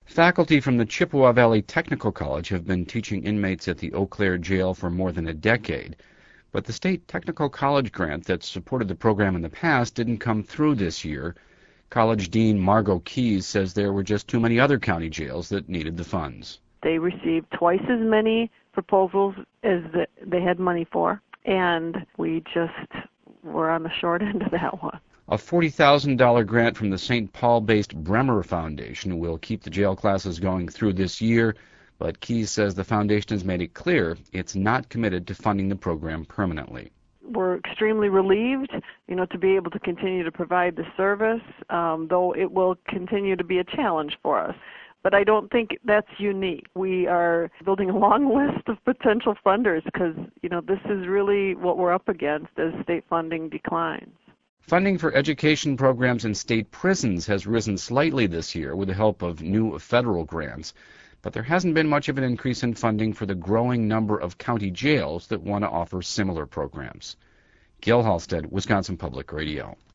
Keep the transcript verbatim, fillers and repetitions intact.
Faculty from the Chippewa Valley Technical College have been teaching inmates at the Eau Claire jail for more than a decade, but the state technical college grant that supported the program in the past didn't come through this year. College Dean Margot Keys says there were just too many other county jails that needed the funds. They received twice as many proposals as the, they had money for, and we just were on the short end of that one. A forty thousand dollars grant from the Saint Paul-based Bremer Foundation will keep the jail classes going through this year, but Keys says the foundation has made it clear it's not committed to funding the program permanently. We're extremely relieved, you know, to be able to continue to provide the service, um, though it will continue to be a challenge for us. But I don't think that's unique. We are building a long list of potential funders because, you know, this is really what we're up against as state funding declines. Funding for education programs in state prisons has risen slightly this year with the help of new federal grants, but there hasn't been much of an increase in funding for the growing number of county jails that want to offer similar programs. Gil Halstead, Wisconsin Public Radio.